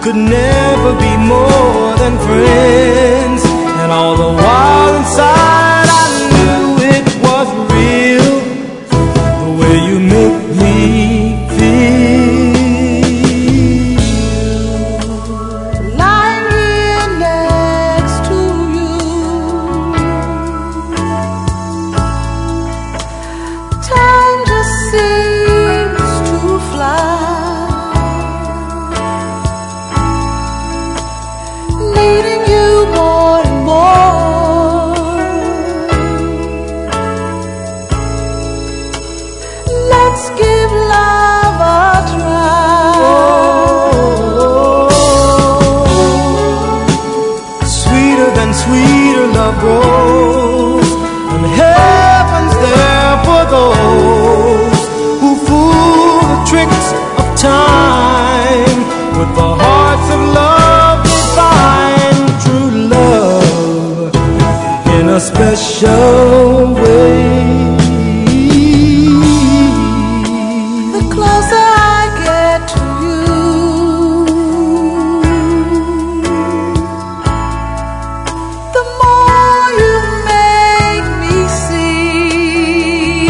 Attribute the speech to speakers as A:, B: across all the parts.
A: could never be more than friends. And all the while inside I knew it was real, the way you make me feel.
B: Lying here next to you, time just seems to fly, needing you more and more. Let's give love a try.
A: Sweeter than sweeter love grows, and heaven's there for those who fool the tricks of time with the hearts of love divine. True love in a special way.
B: The closer I get to you, the more you make me see.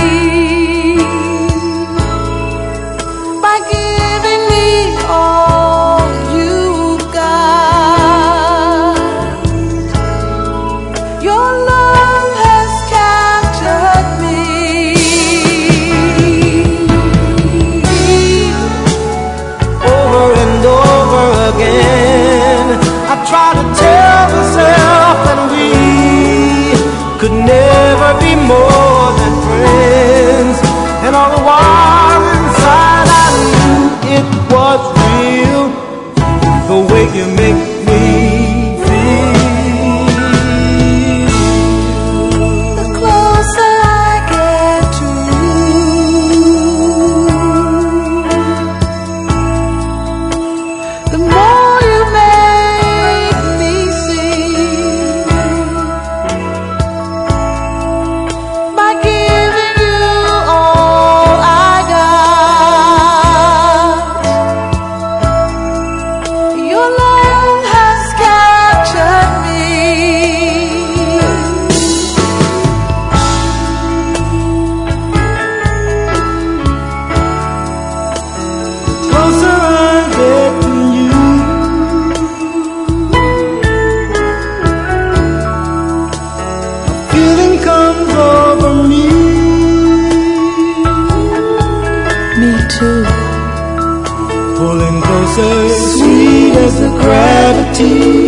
B: By giving me all you've got, your love has captured me.
A: Over and over again I try to tell myself that we could never be more than friends. And all the while inside I knew it was real, the way you make me feel.
B: The closer I get to you, the more you make me see. By giving you all I got, your love has captured me.
A: Closer I get to you, a feeling comes over me.
B: Me too.
A: Pulling closer, sweet as the gravity